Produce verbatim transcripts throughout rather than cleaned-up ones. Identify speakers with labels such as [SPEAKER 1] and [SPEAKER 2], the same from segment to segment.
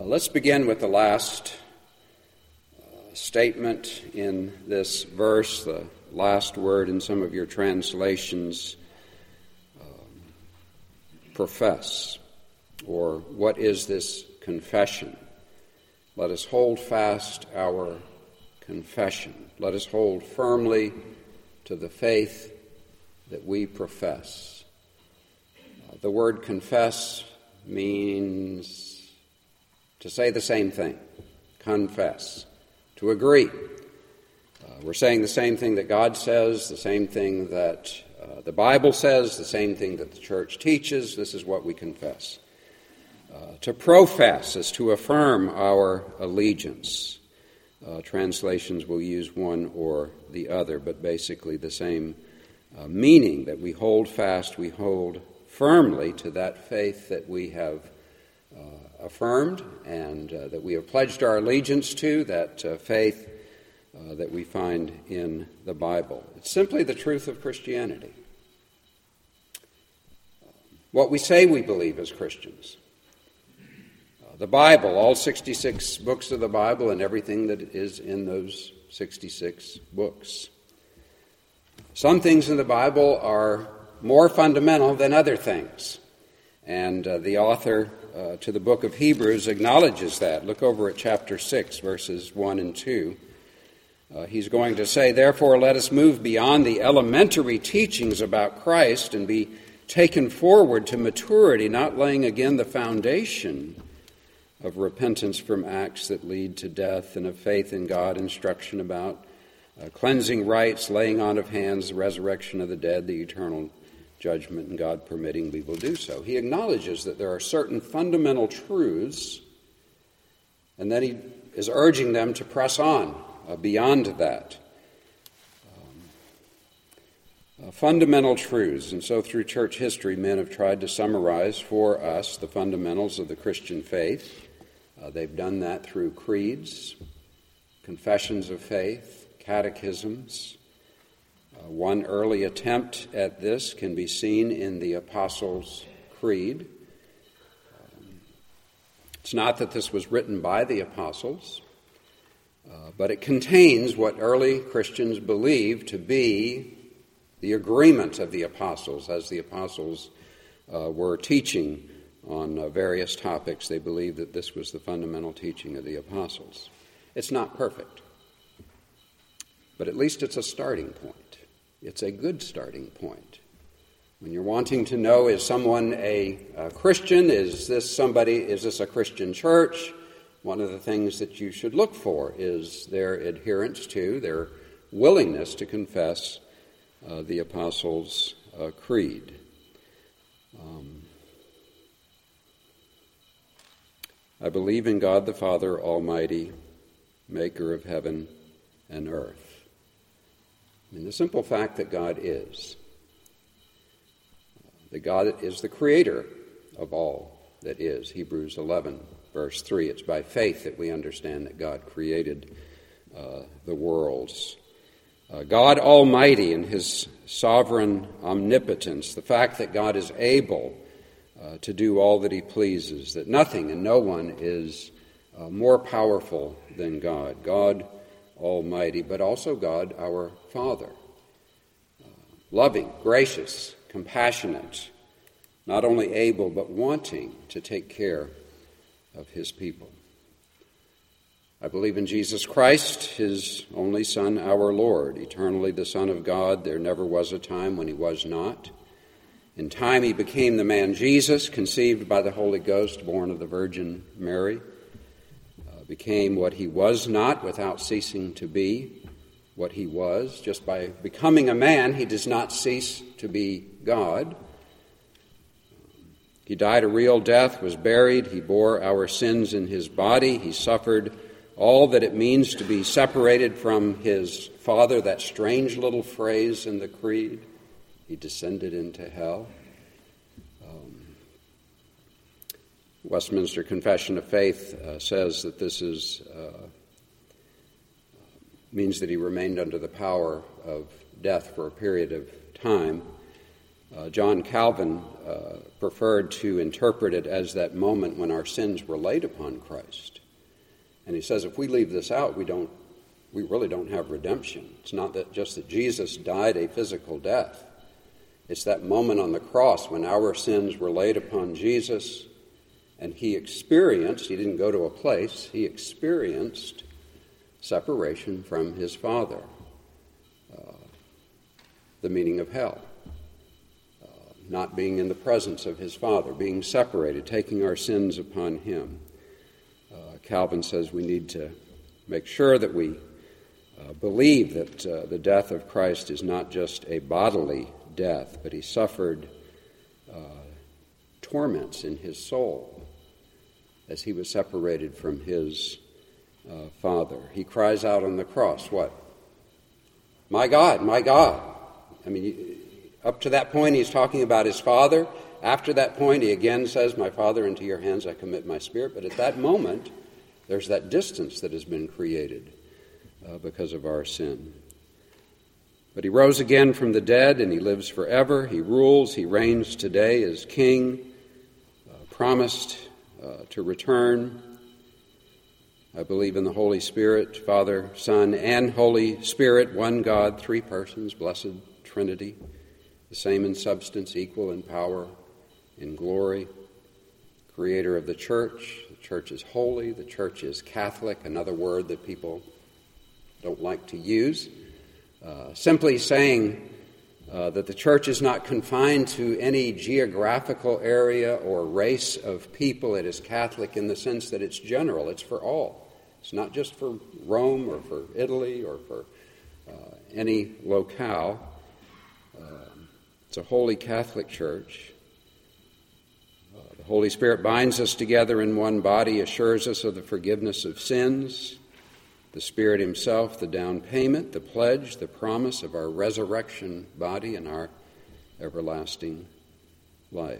[SPEAKER 1] Let's begin with the last uh, statement in this verse, the last word in some of your translations, um, profess, or what is this confession? Let us hold fast our confession. Let us hold firmly to the faith that we profess. Uh, the word confess means to say the same thing, confess, to agree. Uh, we're saying the same thing that God says, the same thing that uh, the Bible says, the same thing that the church teaches. This is what we confess. Uh, to profess is to affirm our allegiance. Uh, translations will use one or the other, but basically the same uh, meaning, that we hold fast, we hold firmly to that faith that we have Uh, affirmed and uh, that we have pledged our allegiance to, that uh, faith uh, that we find in the Bible. It's simply the truth of Christianity. What we say we believe as Christians. Uh, the Bible, all sixty-six books of the Bible and everything that is in those sixty-six books. Some things in the Bible are more fundamental than other things. And uh, the author uh, to the book of Hebrews acknowledges that. Look over at chapter six, verses one and two. Uh, he's going to say, "Therefore let us move beyond the elementary teachings about Christ and be taken forward to maturity, not laying again the foundation of repentance from acts that lead to death, and of faith in God, instruction about uh, cleansing rites, laying on of hands, the resurrection of the dead, the eternal judgment, and God permitting we will do so." He acknowledges that there are certain fundamental truths, and then he is urging them to press on uh, beyond that. Um, uh, fundamental truths. And so through church history, men have tried to summarize for us the fundamentals of the Christian faith. Uh, they've done that through creeds, confessions of faith, catechisms. Uh, one early attempt at this can be seen in the Apostles' Creed. Um, it's not that this was written by the apostles, uh, but it contains what early Christians believed to be the agreement of the apostles. As the apostles uh, were teaching on uh, various topics, they believed that this was the fundamental teaching of the apostles. It's not perfect, but at least it's a starting point. It's a good starting point. When you're wanting to know, is someone a, a Christian? Is this somebody, is this a Christian church? One of the things that you should look for is their adherence to, their willingness to confess uh, the Apostles' uh, Creed. Um, I believe in God the Father Almighty, maker of heaven and earth. I mean, the simple fact that God is, that God is the creator of all that is. Hebrews eleven, verse three. It's by faith that we understand that God created uh, the worlds. Uh, God Almighty in his sovereign omnipotence, the fact that God is able uh, to do all that he pleases, that nothing and no one is uh, more powerful than God. God Almighty, but also God, our Father, uh, loving, gracious, compassionate, not only able but wanting to take care of his people. I believe in Jesus Christ, his only Son, our Lord, eternally the Son of God. There never was a time when he was not. In time he became the man Jesus, conceived by the Holy Ghost, born of the Virgin Mary. Became what he was not without ceasing to be what he was. Just by becoming a man, he does not cease to be God. He died a real death, was buried. He bore our sins in his body. He suffered all that it means to be separated from his Father, that strange little phrase in the Creed. He descended into hell. Westminster Confession of Faith uh, says that this is uh, means that he remained under the power of death for a period of time. Uh, John Calvin uh, preferred to interpret it as that moment when our sins were laid upon Christ. And he says if we leave this out, we don't, we really don't have redemption. It's not that just that Jesus died a physical death. It's that moment on the cross when our sins were laid upon Jesus, and he experienced, he didn't go to a place, he experienced separation from his Father, uh, the meaning of hell. Not being in the presence of his Father, being separated, taking our sins upon him. Uh, Calvin says we need to make sure that we uh, believe that uh, the death of Christ is not just a bodily death, but he suffered uh, torments in his soul as he was separated from his uh, Father. He cries out on the cross, what? My God, my God. I mean, up to that point, he's talking about his Father. After that point, he again says, my Father, into your hands I commit my spirit. But at that moment, there's that distance that has been created uh, because of our sin. But he rose again from the dead, and he lives forever. He rules, he reigns today as King, uh, promised uh, to return. I believe in the Holy Spirit, Father, Son, and Holy Spirit, one God, three persons, blessed Trinity. The same in substance, equal in power, in glory, creator of the church. The church is holy. The church is Catholic, another word that people don't like to use. Uh, simply saying uh, that the church is not confined to any geographical area or race of people. It is Catholic in the sense that it's general. It's for all. It's not just for Rome or for Italy or for uh, any locale. It's a holy Catholic church. Uh, the Holy Spirit binds us together in one body, assures us of the forgiveness of sins. The Spirit himself, the down payment, the pledge, the promise of our resurrection body and our everlasting life.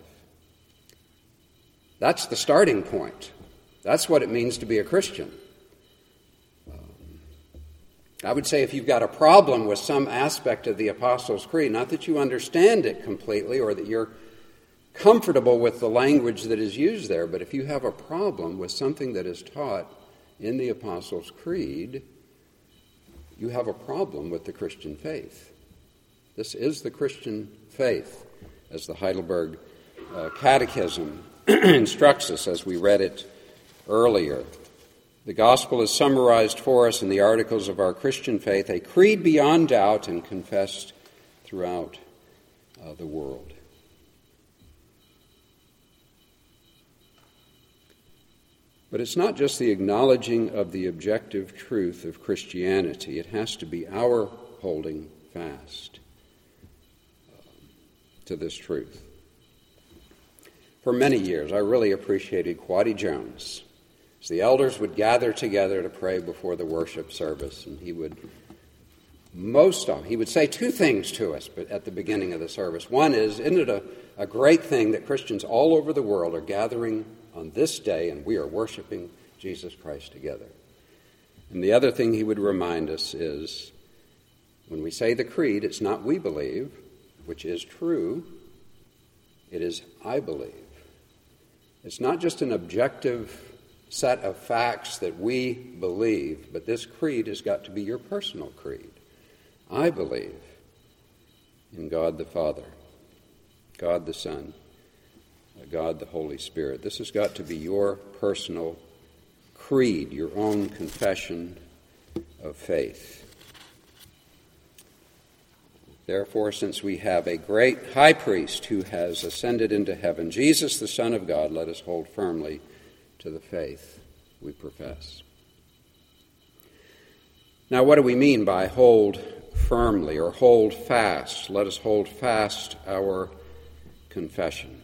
[SPEAKER 1] That's the starting point. That's what it means to be a Christian. I would say if you've got a problem with some aspect of the Apostles' Creed, not that you understand it completely or that you're comfortable with the language that is used there, but if you have a problem with something that is taught in the Apostles' Creed, you have a problem with the Christian faith. This is the Christian faith, as the Heidelberg uh, Catechism instructs us, as we read it earlier. The gospel is summarized for us in the articles of our Christian faith, a creed beyond doubt and confessed throughout uh, the world. But it's not just the acknowledging of the objective truth of Christianity. It has to be our holding fast uh, to this truth. For many years, I really appreciated Quaddy Jones. As the elders would gather together to pray before the worship service, and he would most often, he would say two things to us but at the beginning of the service. One is, isn't it a, a great thing that Christians all over the world are gathering on this day and we are worshiping Jesus Christ together? And the other thing he would remind us is, when we say the creed, it's not we believe, which is true, it is I believe. It's not just an objective set of facts that we believe, but this creed has got to be your personal creed. I believe in God the Father, God the Son, God the Holy Spirit. This has got to be your personal creed, your own confession of faith. Therefore, since we have a great high priest who has ascended into heaven, Jesus the Son of God, let us hold firmly to the faith we profess. Now, what do we mean by hold firmly or hold fast? Let us hold fast our confession.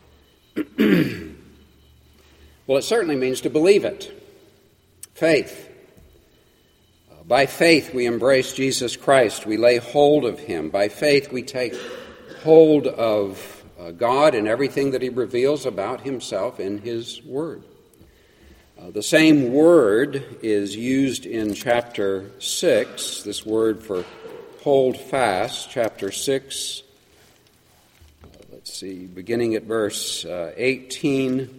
[SPEAKER 1] Well, it certainly means to believe it. Faith. Uh, by faith we embrace Jesus Christ. We lay hold of him. By faith we take hold of uh, God and everything that he reveals about himself in his word. Uh, the same word is used in chapter six, this word for hold fast, chapter six, let's see, beginning at verse uh, eighteen.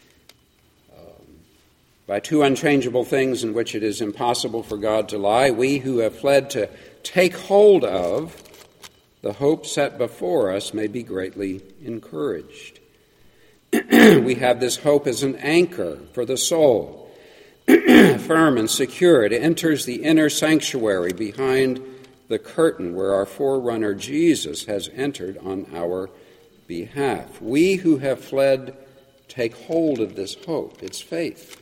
[SPEAKER 1] By two unchangeable things in which it is impossible for God to lie, we who have fled to take hold of the hope set before us may be greatly encouraged. We have this hope as an anchor for the soul, firm and secure. It enters the inner sanctuary behind the curtain where our forerunner Jesus has entered on our behalf. We who have fled take hold of this hope. It's faith.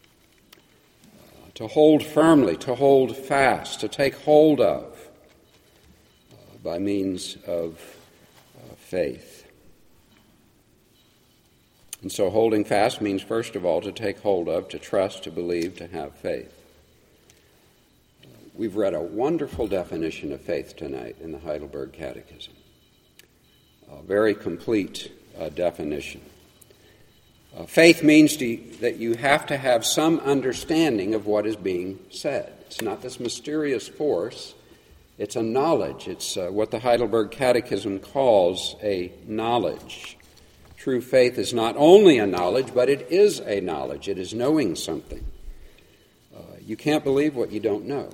[SPEAKER 1] To hold firmly, to hold fast, to take hold of uh, by means of uh, faith. And so holding fast means, first of all, to take hold of, to trust, to believe, to have faith. Uh, we've read a wonderful definition of faith tonight in the Heidelberg Catechism. A very complete uh, definition. Uh, faith means to, that you have to have some understanding of what is being said. It's not this mysterious force. It's a knowledge. It's uh, what the Heidelberg Catechism calls a knowledge. True faith is not only a knowledge, but it is a knowledge. It is knowing something. Uh, you can't believe what you don't know.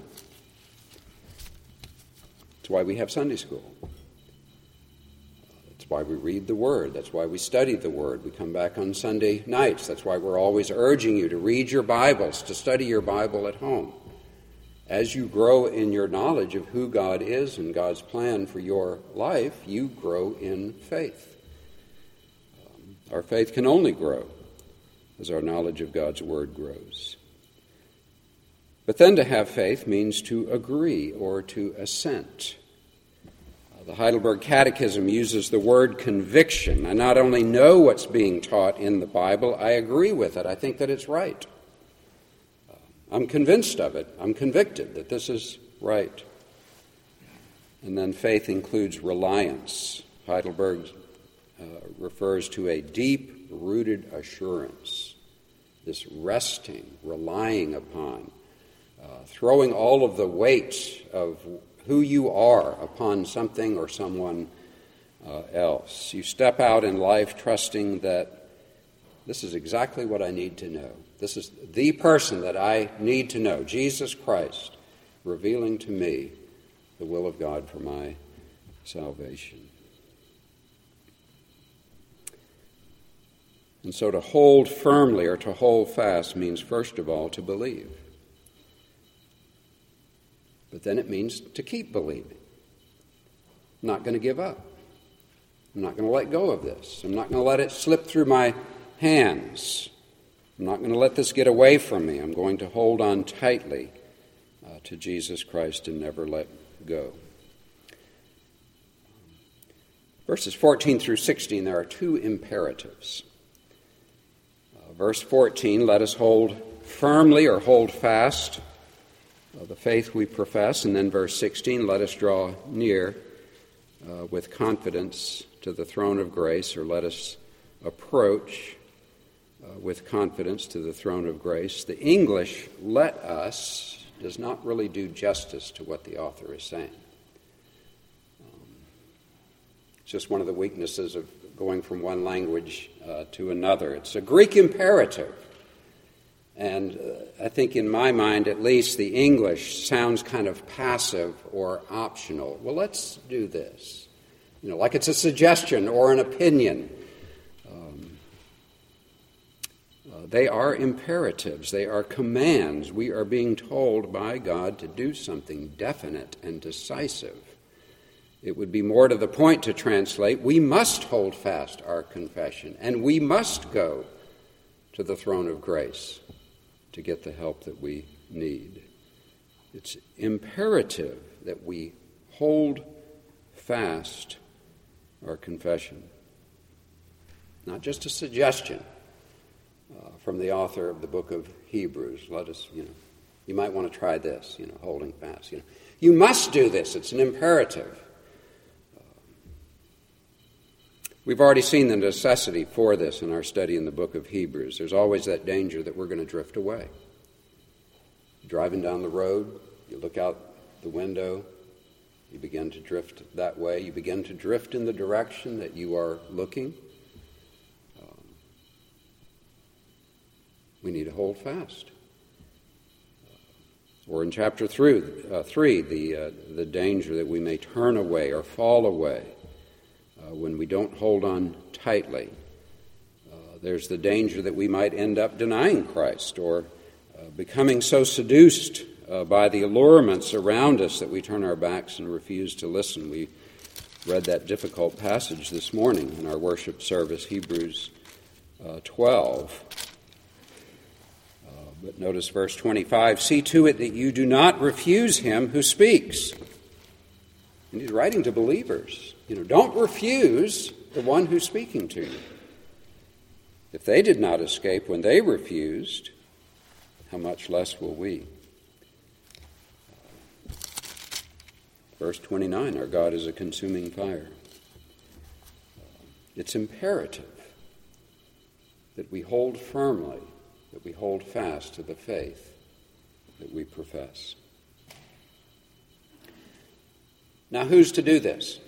[SPEAKER 1] That's why we have Sunday school. That's why we read the Word. That's why we study the Word. We come back on Sunday nights. That's why we're always urging you to read your Bibles, to study your Bible at home. As you grow in your knowledge of who God is and God's plan for your life, you grow in faith. Um, our faith can only grow as our knowledge of God's Word grows. But then to have faith means to agree or to assent. The Heidelberg Catechism uses the word conviction. I not only know what's being taught in the Bible, I agree with it. I think that it's right. Uh, I'm convinced of it. I'm convicted that this is right. And then faith includes reliance. Heidelberg uh, refers to a deep-rooted assurance, this resting, relying upon, uh, throwing all of the weight of who you are upon something or someone uh, else. You step out in life trusting that this is exactly what I need to know. This is the person that I need to know, Jesus Christ, revealing to me the will of God for my salvation. And so to hold firmly or to hold fast means, first of all, to believe. But then it means to keep believing. I'm not going to give up. I'm not going to let go of this. I'm not going to let it slip through my hands. I'm not going to let this get away from me. I'm going to hold on tightly uh, to Jesus Christ and never let go. Verses fourteen through sixteen, there are two imperatives. Uh, verse fourteen, let us hold firmly or hold fast Uh, the faith we profess, and then verse sixteen, let us draw near uh, with confidence to the throne of grace, or let us approach uh, with confidence to the throne of grace. The English let us does not really do justice to what the author is saying. Um, it's just one of the weaknesses of going from one language uh, to another. It's a Greek imperative. And uh, I think in my mind, at least, the English sounds kind of passive or optional. Well, let's do this. You know, like it's a suggestion or an opinion. Um, uh, they are imperatives. They are commands. We are being told by God to do something definite and decisive. It would be more to the point to translate, we must hold fast our confession, and we must go to the throne of grace to get the help that we need. It's imperative that we hold fast our confession. Not just a suggestion uh, from the author of the book of Hebrews. Let us, you know, you might want to try this, you know, holding fast. You know, you must do this. It's an imperative. We've already seen the necessity for this in our study in the book of Hebrews. There's always that danger that we're going to drift away. Driving down the road, you look out the window, You begin to drift that way. You begin to drift in the direction that you are looking. Um, we need to hold fast. Uh, or in chapter three, uh, three the, uh, the danger that we may turn away or fall away uh, when we don't hold on tightly. Uh, there's the danger that we might end up denying Christ or uh, becoming so seduced Uh, by the allurements around us that we turn our backs and refuse to listen. We read that difficult passage this morning in our worship service, Hebrews uh, twelve. Uh, but notice verse twenty-five, see to it that you do not refuse him who speaks. And he's writing to believers. You know, don't refuse the one who's speaking to you. If they did not escape when they refused, how much less will we? Verse twenty-nine, our God is a consuming fire. It's imperative that we hold firmly, that we hold fast to the faith that we profess. Now, who's to do this?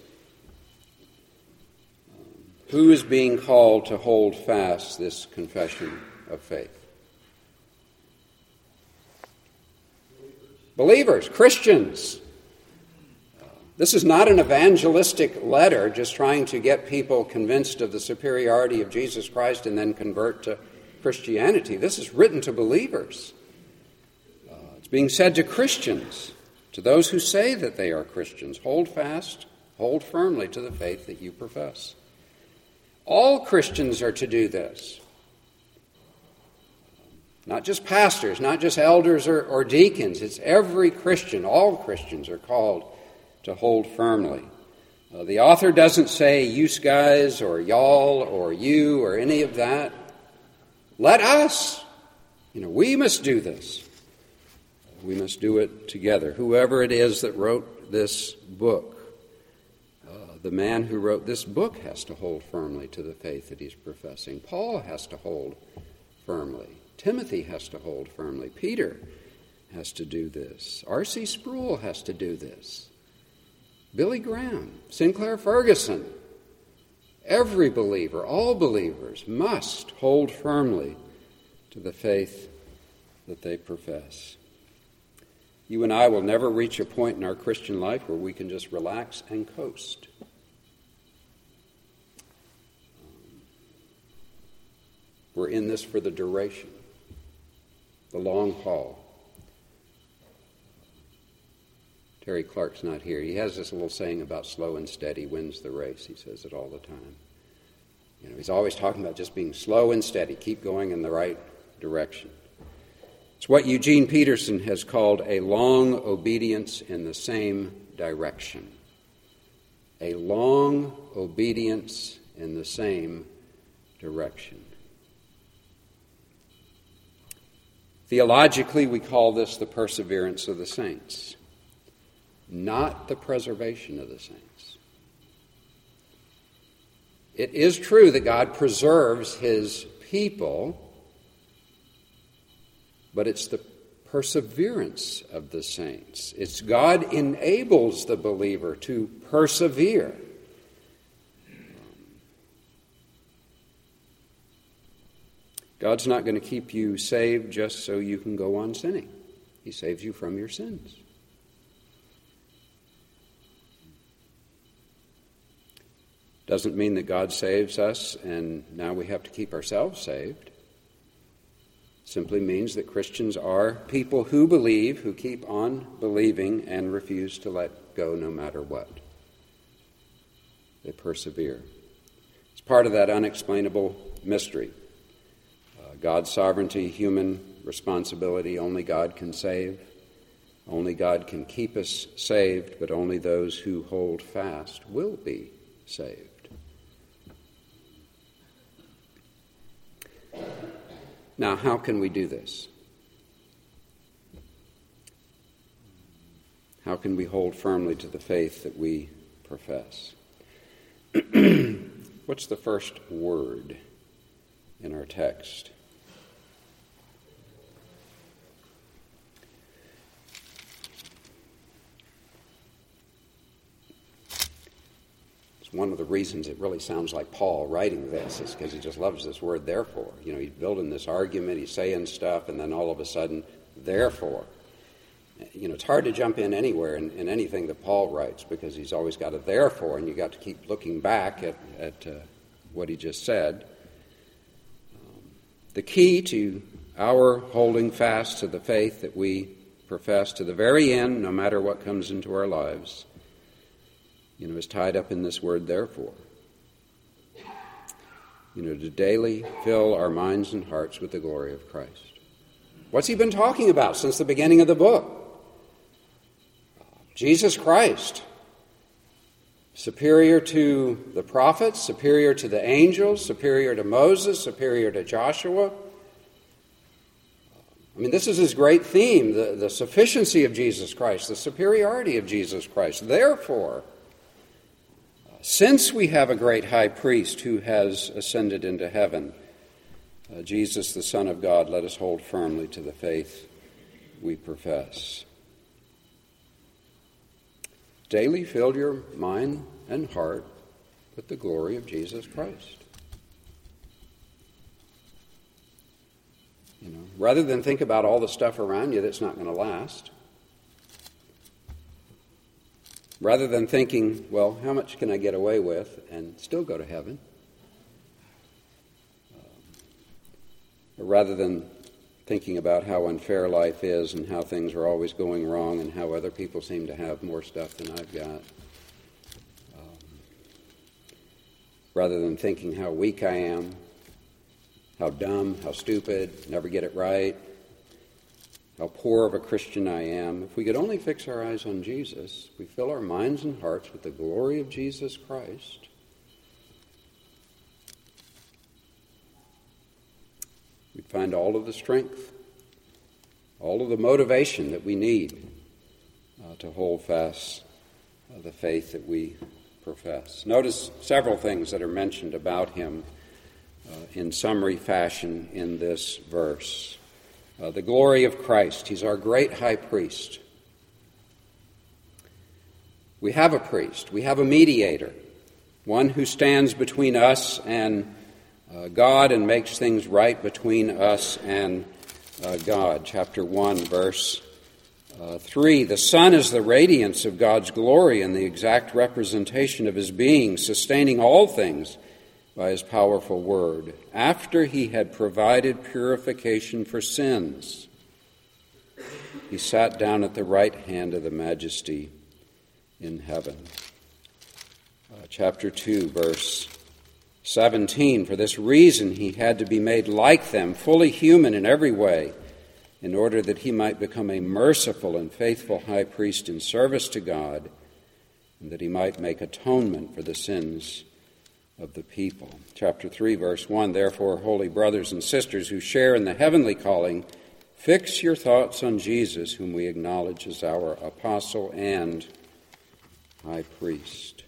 [SPEAKER 1] Um, who is being called to hold fast this confession of faith? Believers, Believers Christians. This is not an evangelistic letter just trying to get people convinced of the superiority of Jesus Christ and then convert to Christianity. This is written to believers. Uh, it's being said to Christians, to those who say that they are Christians. Hold fast, hold firmly to the faith that you profess. All Christians are to do this. Not just pastors, not just elders or, or deacons. It's every Christian. All Christians are called to hold firmly. Uh, the author doesn't say you guys or y'all or you or any of that. Let us. You know, we must do this. We must do it together. Whoever it is that wrote this book, uh, the man who wrote this book has to hold firmly to the faith that he's professing. Paul has to hold firmly. Timothy has to hold firmly. Peter has to do this. R C Sproul has to do this. Billy Graham, Sinclair Ferguson, every believer, all believers must hold firmly to the faith that they profess. You and I will never reach a point in our Christian life where we can just relax and coast. We're in this for the duration, the long haul. Terry Clark's not here. He has this little saying about slow and steady wins the race. He says it all the time. You know, he's always talking about just being slow and steady, keep going in the right direction. It's what Eugene Peterson has called a long obedience in the same direction. A long obedience in the same direction. Theologically, we call this the perseverance of the saints, not the preservation of the saints. It is true that God preserves his people, but it's the perseverance of the saints. It's God enables the believer to persevere. God's not going to keep you saved just so you can go on sinning. He saves you from your sins. Doesn't mean that God saves us and now we have to keep ourselves saved. Simply means that Christians are people who believe, who keep on believing and refuse to let go no matter what. They persevere. It's part of that unexplainable mystery. Uh, God's sovereignty, human responsibility, only God can save. Only God can keep us saved, but only those who hold fast will be saved. Now, how can we do this? How can we hold firmly to the faith that we profess? What's the first word in our text? It's one of the reasons it really sounds like Paul writing this, is because he just loves this word, therefore. You know, he's building this argument, he's saying stuff, and then all of a sudden, therefore. You know, it's hard to jump in anywhere in, in anything that Paul writes, because he's always got a therefore, and you got to keep looking back at, at uh, what he just said. Um, the key to our holding fast to the faith that we profess to the very end, no matter what comes into our lives, you know, is tied up in this word, therefore. You know, to daily fill our minds and hearts with the glory of Christ. What's he been talking about since the beginning of the book? Jesus Christ. Superior to the prophets, superior to the angels, superior to Moses, superior to Joshua. I mean, this is his great theme, the, the sufficiency of Jesus Christ, the superiority of Jesus Christ. Therefore, since we have a great high priest who has ascended into heaven, uh, Jesus, the Son of God, let us hold firmly to the faith we profess. Daily fill your mind and heart with the glory of Jesus Christ. You know, rather than think about all the stuff around you that's not going to last. Rather than thinking, well, how much can I get away with and still go to heaven? Um, or rather than thinking about how unfair life is and how things are always going wrong and how other people seem to have more stuff than I've got. Um, rather than thinking how weak I am, how dumb, how stupid, never get it right, how poor of a Christian I am. If we could only fix our eyes on Jesus, we fill our minds and hearts with the glory of Jesus Christ, we'd find all of the strength, all of the motivation that we need uh, to hold fast uh, the faith that we profess. Notice several things that are mentioned about him uh, in summary fashion in this verse. Uh, the glory of Christ. He's our great high priest. We have a priest. We have a mediator, one who stands between us and uh, God and makes things right between us and uh, God. Chapter one, verse uh, three. The Son is the radiance of God's glory and the exact representation of his being, sustaining all things by his powerful word, after he had provided purification for sins. He sat down at the right hand of the Majesty in heaven. Uh, chapter two, verse seventeen. For this reason he had to be made like them, fully human in every way, in order that he might become a merciful and faithful high priest in service to God, and that he might make atonement for the sins of the people. Chapter three, verse one, therefore, holy brothers and sisters who share in the heavenly calling, fix your thoughts on Jesus, whom we acknowledge as our apostle and high priest.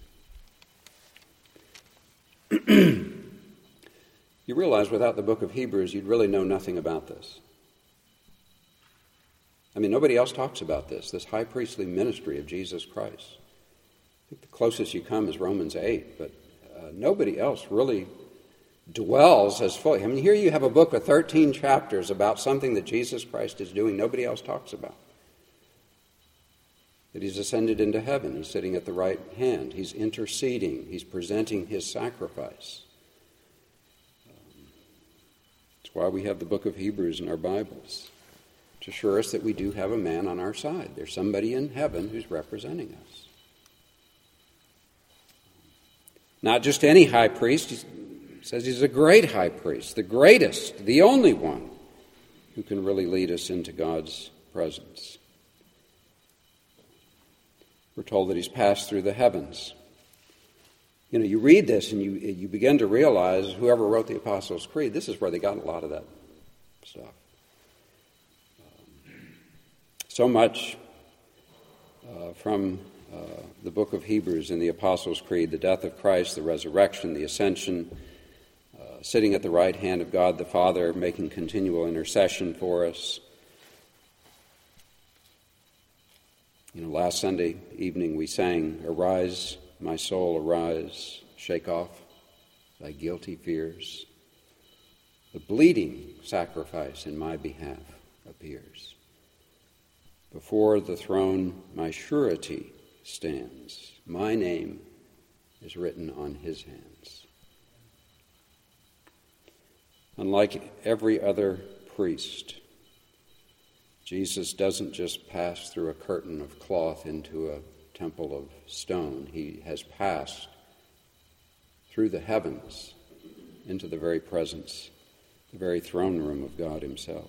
[SPEAKER 1] You realize without the book of Hebrews, you'd really know nothing about this. I mean, nobody else talks about this, this high priestly ministry of Jesus Christ. I think the closest you come is Romans eight, but Uh, nobody else really dwells as fully. I mean, here you have a book of thirteen chapters about something that Jesus Christ is doing nobody else talks about. That he's ascended into heaven. He's sitting at the right hand. He's interceding. He's presenting his sacrifice. Um, that's why we have the book of Hebrews in our Bibles, to assure us that we do have a man on our side. There's somebody in heaven who's representing us. Not just any high priest. He says he's a great high priest, the greatest, the only one who can really lead us into God's presence. We're told that he's passed through the heavens. You know, you read this and you you begin to realize whoever wrote the Apostles' Creed, this is where they got a lot of that stuff. Um, so much uh, from Uh, the book of Hebrews in the Apostles' Creed, the death of Christ, the resurrection, the ascension, uh, sitting at the right hand of God the Father, making continual intercession for us. You know, last Sunday evening we sang, Arise, my soul, arise, shake off thy guilty fears. The bleeding sacrifice in my behalf appears. Before the throne my surety stands. My name is written on his hands. Unlike every other priest, Jesus doesn't just pass through a curtain of cloth into a temple of stone. He has passed through the heavens into the very presence, the very throne room of God himself.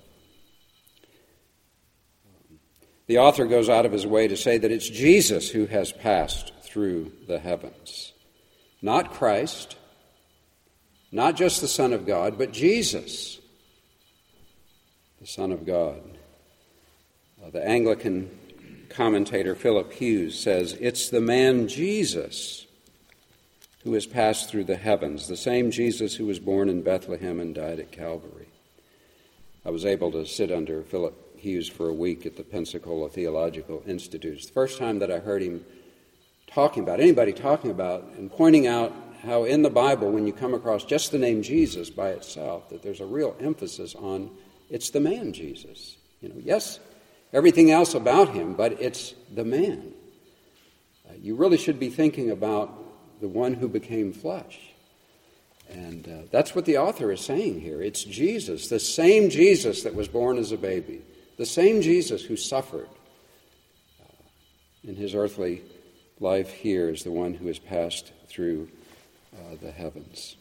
[SPEAKER 1] The author goes out of his way to say that it's Jesus who has passed through the heavens. Not Christ, not just the Son of God, but Jesus, the Son of God. Uh, the Anglican commentator Philip Hughes says, it's the man Jesus who has passed through the heavens, the same Jesus who was born in Bethlehem and died at Calvary. I was able to sit under Philip Hughes for a week at the Pensacola Theological Institute. It's the first time that I heard him talking about, anybody talking about, and pointing out how in the Bible, when you come across just the name Jesus by itself, that there's a real emphasis on it's the man Jesus. You know, yes, everything else about him, but it's the man. Uh, you really should be thinking about the one who became flesh. And uh, that's what the author is saying here. It's Jesus, the same Jesus that was born as a baby, the same Jesus who suffered uh, in his earthly life here is the one who has passed through uh, the heavens.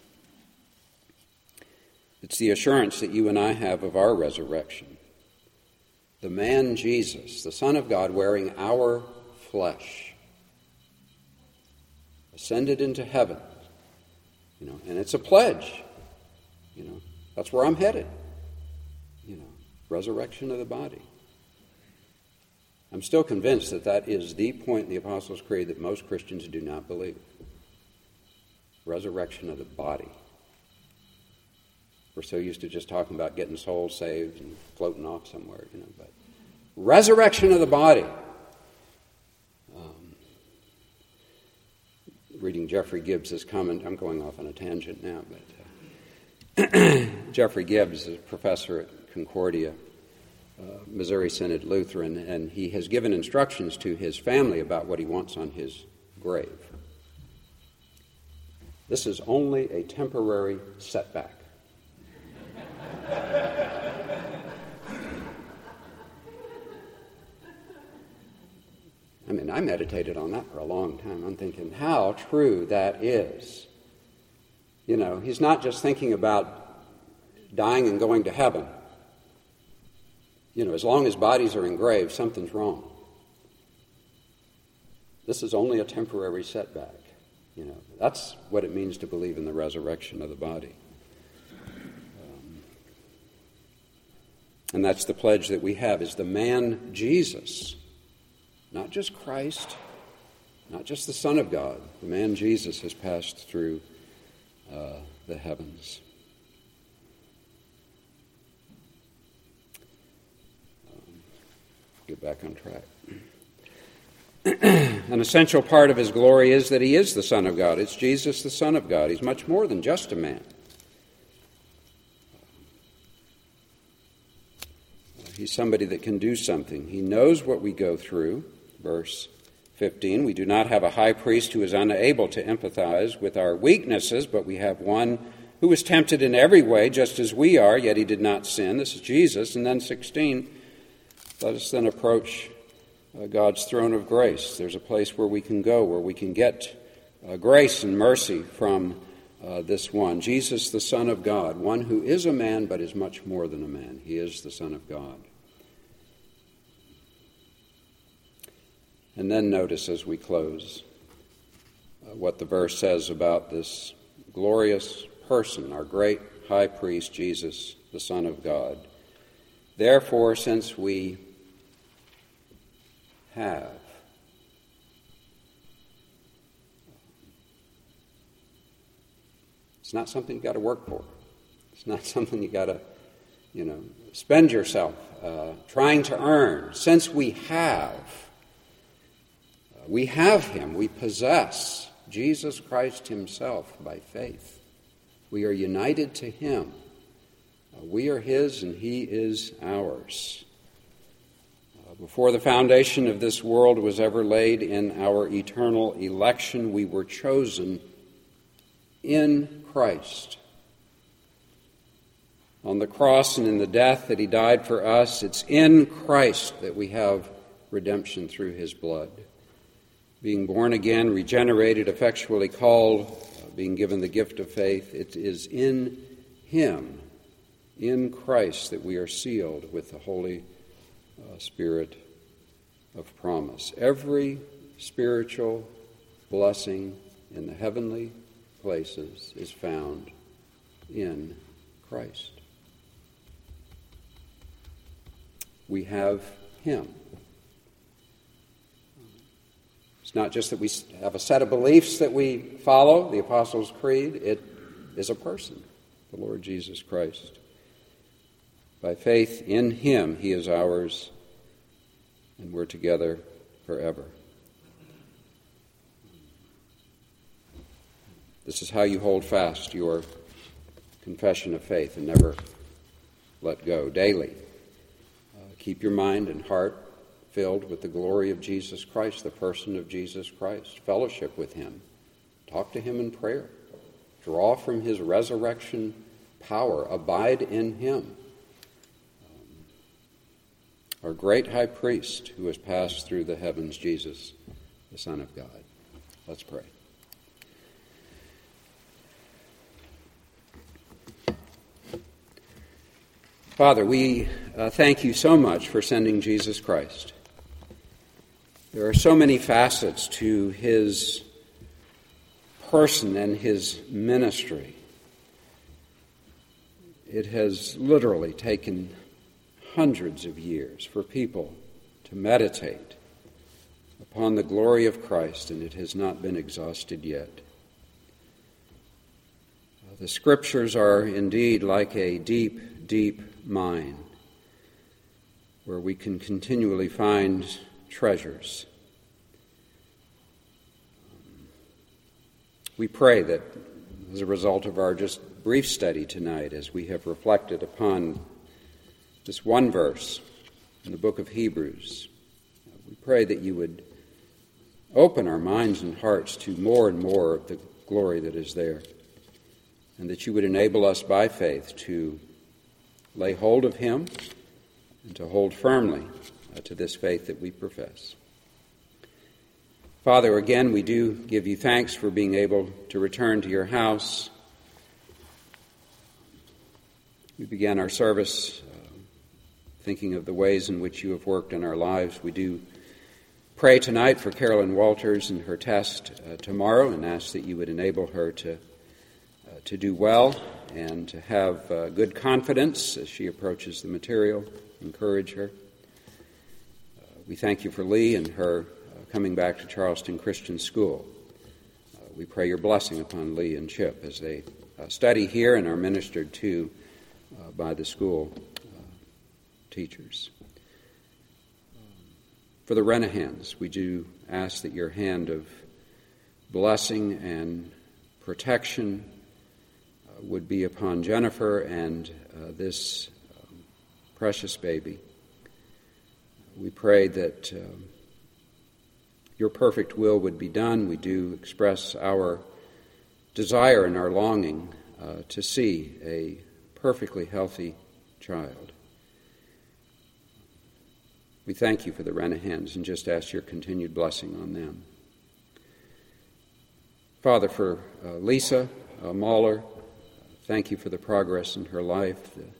[SPEAKER 1] It's the assurance that you and I have of our resurrection. The man Jesus, the Son of God, wearing our flesh, ascended into heaven. You know, and it's a pledge. You know, that's where I'm headed. You know, resurrection of the body. I'm still convinced that that is the point in the Apostles' Creed that most Christians do not believe. Resurrection of the body. We're so used to just talking about getting souls saved and floating off somewhere, you know, but resurrection of the body. Um, reading Jeffrey Gibbs' comment, I'm going off on a tangent now, but uh, Jeffrey Gibbs is a professor at Concordia, uh, Missouri Synod Lutheran, and he has given instructions to his family about what he wants on his grave. This is only a temporary setback. I mean, I meditated on that for a long time. I'm thinking how true that is. You know, he's not just thinking about dying and going to heaven. You know, as long as bodies are in graves, something's wrong. This is only a temporary setback. You know, that's what it means to believe in the resurrection of the body. Um, and that's the pledge that we have, is the man Jesus. Not just Christ, not just the Son of God. The man Jesus has passed through uh, the heavens. Um, get back on track. An essential part of his glory is that he is the Son of God. It's Jesus, the Son of God. He's much more than just a man. He's somebody that can do something. He knows what we go through. Verse fifteen, we do not have a high priest who is unable to empathize with our weaknesses, but we have one who was tempted in every way, just as we are, yet he did not sin. This is Jesus. And then sixteen, let us then approach uh, God's throne of grace. There's a place where we can go, where we can get uh, grace and mercy from uh, this one, Jesus, the Son of God, one who is a man but is much more than a man. He is the Son of God. And then notice as we close uh, what the verse says about this glorious person, our great high priest, Jesus, the Son of God. Therefore, since we have it's not something you got to work for. It's not something you got to, you know, spend yourself uh, trying to earn. Since we have We have him, we possess Jesus Christ himself by faith. We are united to him. Uh, we are his and he is ours. Uh, before the foundation of this world was ever laid, in our eternal election, we were chosen in Christ. On the cross and in the death that he died for us, it's in Christ that we have redemption through his blood. Being born again, regenerated, effectually called, uh, being given the gift of faith, it is in him, in Christ, that we are sealed with the Holy uh, Spirit of promise. Every spiritual blessing in the heavenly places is found in Christ. We have him. It's not just that we have a set of beliefs that we follow, the Apostles' Creed. It is a person, the Lord Jesus Christ. By faith in him, he is ours, and we're together forever. This is how you hold fast your confession of faith and never let go daily. Uh, keep your mind and heart filled with the glory of Jesus Christ, the person of Jesus Christ. Fellowship with him. Talk to him in prayer. Draw from his resurrection power. Abide in him. Um, our great high priest who has passed through the heavens, Jesus, the Son of God. Let's pray. Father, we uh, thank you so much for sending Jesus Christ. There are so many facets to his person and his ministry. It has literally taken hundreds of years for people to meditate upon the glory of Christ, and it has not been exhausted yet. The Scriptures are indeed like a deep, deep mine where we can continually find treasures. We pray that as a result of our just brief study tonight, as we have reflected upon this one verse in the book of Hebrews, we pray that you would open our minds and hearts to more and more of the glory that is there, and that you would enable us by faith to lay hold of him and to hold firmly uh, to this faith that we profess. Father, again, we do give you thanks for being able to return to your house. We began our service uh, thinking of the ways in which you have worked in our lives. We do pray tonight for Carolyn Walters and her test uh, tomorrow, and ask that you would enable her to uh, to do well and to have uh, good confidence as she approaches the material. Encourage her. Uh, we thank you for Lee and her uh, coming back to Charleston Christian School. Uh, we pray your blessing upon Lee and Chip as they uh, study here and are ministered to uh, by the school uh, teachers. For the Renahans, we do ask that your hand of blessing and protection uh, would be upon Jennifer and uh, this um, precious baby. We pray that uh, your perfect will would be done. We do express our desire and our longing uh, to see a perfectly healthy child. We thank you for the Renahans and just ask your continued blessing on them. Father, for uh, Lisa uh, Mahler, thank you for the progress in her life, the, uh,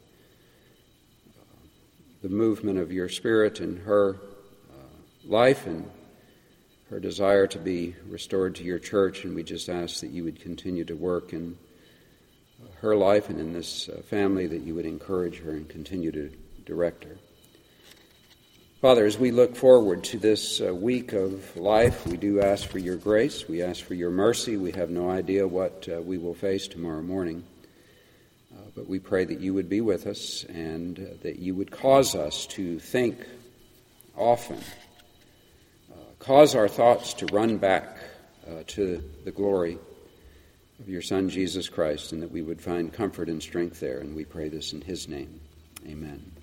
[SPEAKER 1] the movement of your Spirit in her uh, life and her desire to be restored to your church, and we just ask that you would continue to work in uh, her life and in this uh, family, that you would encourage her and continue to direct her. Father, as we look forward to this uh, week of life, we do ask for your grace. We ask for your mercy. We have no idea what uh, we will face tomorrow morning. Uh, but we pray that you would be with us and uh, that you would cause us to think often, uh, cause our thoughts to run back uh, to the glory of your Son, Jesus Christ, and that we would find comfort and strength there. And we pray this in his name. Amen.